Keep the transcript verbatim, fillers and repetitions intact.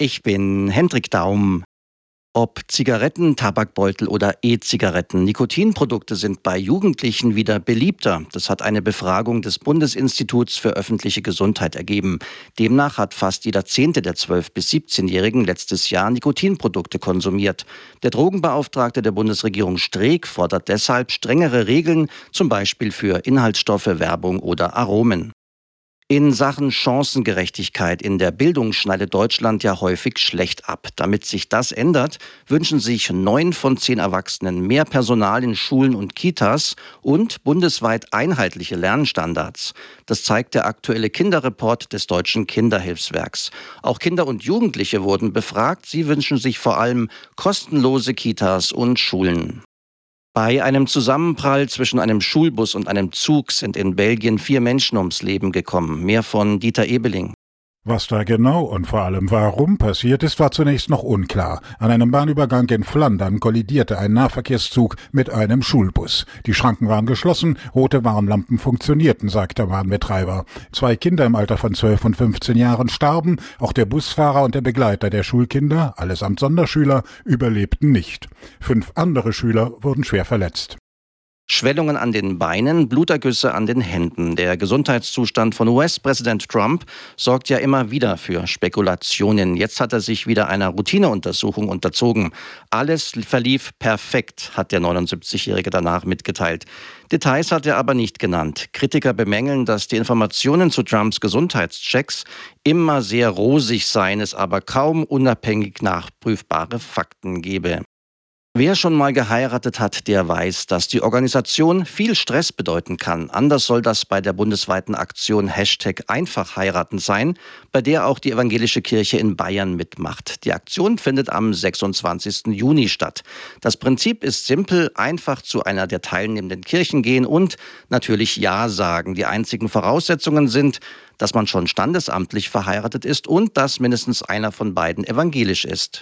Ich bin Hendrik Daum. Ob Zigaretten, Tabakbeutel oder E-Zigaretten, Nikotinprodukte sind bei Jugendlichen wieder beliebter. Das hat eine Befragung des Bundesinstituts für öffentliche Gesundheit ergeben. Demnach hat fast jeder Zehnte der zwölf- bis siebzehnjährigen letztes Jahr Nikotinprodukte konsumiert. Der Drogenbeauftragte der Bundesregierung Streeck fordert deshalb strengere Regeln, zum Beispiel für Inhaltsstoffe, Werbung oder Aromen. In Sachen Chancengerechtigkeit in der Bildung schneidet Deutschland ja häufig schlecht ab. Damit sich das ändert, wünschen sich neun von zehn Erwachsenen mehr Personal in Schulen und Kitas und bundesweit einheitliche Lernstandards. Das zeigt der aktuelle Kinderreport des Deutschen Kinderhilfswerks. Auch Kinder und Jugendliche wurden befragt. Sie wünschen sich vor allem kostenlose Kitas und Schulen. Bei einem Zusammenprall zwischen einem Schulbus und einem Zug sind in Belgien vier Menschen ums Leben gekommen. Mehr von Dieter Ebeling. Was da genau und vor allem warum passiert ist, war zunächst noch unklar. An einem Bahnübergang in Flandern kollidierte ein Nahverkehrszug mit einem Schulbus. Die Schranken waren geschlossen, rote Warnlampen funktionierten, sagt der Bahnbetreiber. Zwei Kinder im Alter von zwölf und fünfzehn Jahren starben, auch der Busfahrer und der Begleiter der Schulkinder, allesamt Sonderschüler, überlebten nicht. Fünf andere Schüler wurden schwer verletzt. Schwellungen an den Beinen, Blutergüsse an den Händen. Der Gesundheitszustand von U S-Präsident Trump sorgt ja immer wieder für Spekulationen. Jetzt hat er sich wieder einer Routineuntersuchung unterzogen. Alles verlief perfekt, hat der neunundsiebzigjährige danach mitgeteilt. Details hat er aber nicht genannt. Kritiker bemängeln, dass die Informationen zu Trumps Gesundheitschecks immer sehr rosig seien, es aber kaum unabhängig nachprüfbare Fakten gebe. Wer schon mal geheiratet hat, der weiß, dass die Organisation viel Stress bedeuten kann. Anders soll das bei der bundesweiten Aktion Hashtag einfach heiraten sein, bei der auch die evangelische Kirche in Bayern mitmacht. Die Aktion findet am sechsundzwanzigsten Juni statt. Das Prinzip ist simpel, einfach zu einer der teilnehmenden Kirchen gehen und natürlich Ja sagen. Die einzigen Voraussetzungen sind, dass man schon standesamtlich verheiratet ist und dass mindestens einer von beiden evangelisch ist.